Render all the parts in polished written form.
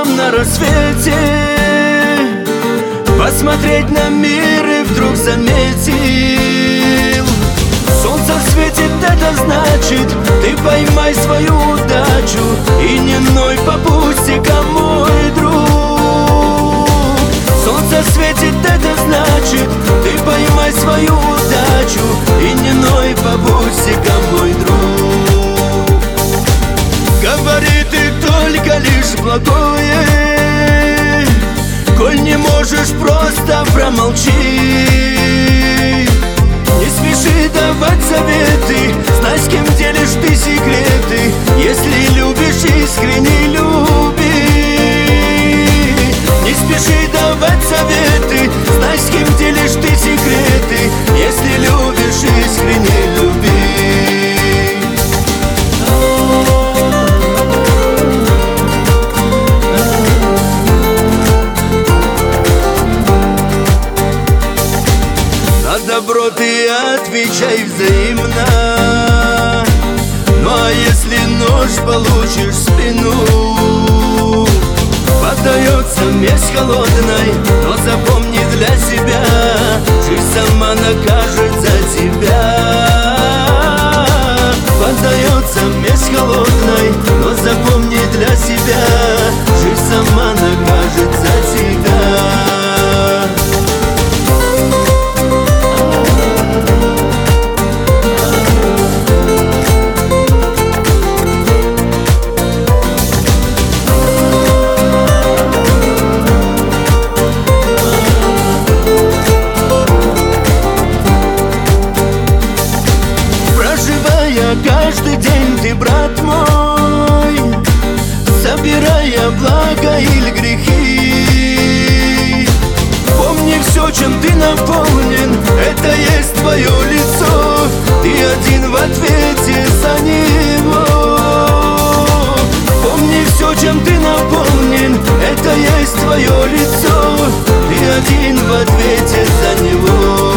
утром на рассвете посмотреть на мир и вдруг заметил: солнце светит, это значит, ты поймай свою удачу и не ной по пустякам, мой друг. Солнце светит, это значит, ты поймай свою удачу и не ной по пустякам, мой друг. Говори ты только лишь благое, коль не можешь, просто промолчи. Не спеши давать советы, знай, с кем делишь ты секреты. Если любишь, искренне люби. Не спеши давать советы, знай, с кем делишь ты секреты. Если любишь, искренне люби. Добро ты отвечай взаимно. Ну а если нож получишь в спину, поддается месть холодной, но запомни для себя, жизнь сама накажет за тебя. Поддается месть холодной, но запомни для себя, жизнь сама накажет за тебя. Каждый день ты, брат мой, собирая благо или грехи, помни, все, чем ты наполнен, это есть твое лицо. Ты один в ответе за него. Помни, все, чем ты наполнен, это есть твое лицо. Ты один в ответе за него.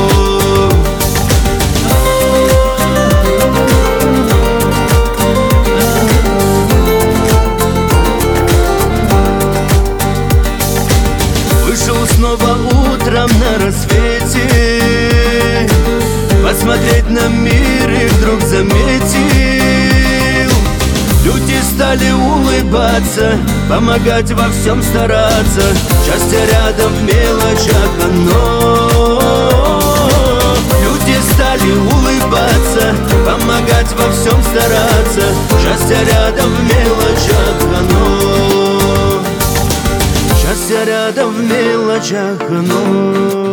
Снова утром на рассвете посмотреть на мир и вдруг заметил: люди стали улыбаться, помогать во всем стараться. Счастье рядом в мелочах оно. Люди стали улыбаться, помогать во всем стараться. Счастье рядом в мелочах оно. Счастье рядом в мелочах оно.